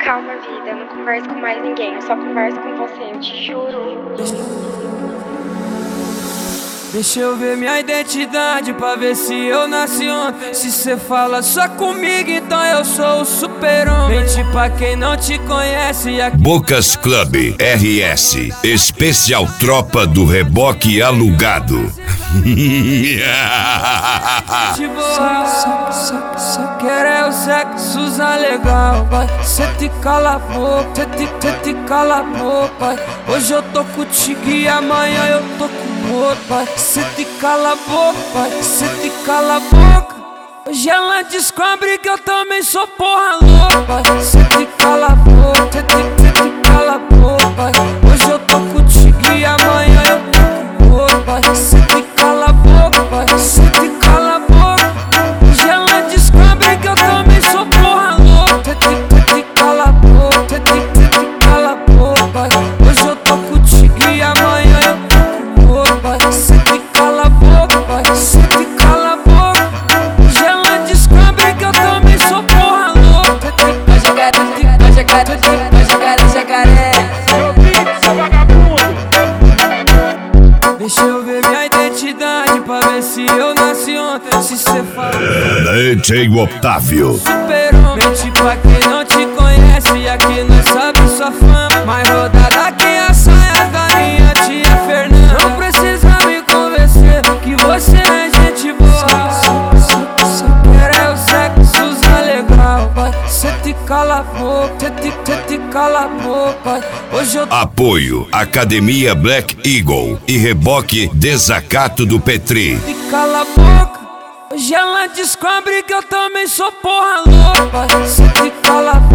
Calma, vida, eu não converso com mais ninguém, eu só converso com você, eu te juro. Deixa eu ver minha identidade pra ver se eu nasci ontem. Se cê fala só comigo, então eu sou o super-homem. Mente pra quem não te conhece aqui. Bocas Club RS, especial tropa do reboque alugado. Só quero o sexo legal, vai. Cê te cala a boca, cê te cala a boca, vai. Hoje eu tô contigo e amanhã eu tô com outro, vai. Cê te cala a boca, vai. Cê te cala a boca. Hoje ela descobre que eu também sou porra louca, vai. Cê te cala a boca, cê te cala a boca, vai. Hoje eu tô contigo e amanhã eu tô com outro, vai. Cê te cala a boca, vai. Cê te cala a boca. Hoje ela descobre que eu também sou porra louca. Cê te cala a boca, cê te cala a boca, vai. Hoje eu tô contigo e amanhã eu tô com outro, vai. Cê te cala a boca, vai. Cê te cala a boca. Hoje ela descobre que eu também sou porra louca. Vai jogar no jacaré. Deixa eu ver minha identidade pra ver se eu nasci ontem. Se cê fala DJ Otávio. super-homem, mente pra quem não te conhece. Aqui nós sabe sua fama. Mais rodada que a saia da minha tia Fernanda. Não precisa me convencer que você é gente boa. Só quero o sexo legal, vai. Cê te cala a boca, cê te cala a boca, vai. Hoje eu tô Apoio Academia Black Eagle e reboque Desacato do Petri. te cala a boca. Hoje ela descobre que eu também sou porra louca, vai. Cê te cala a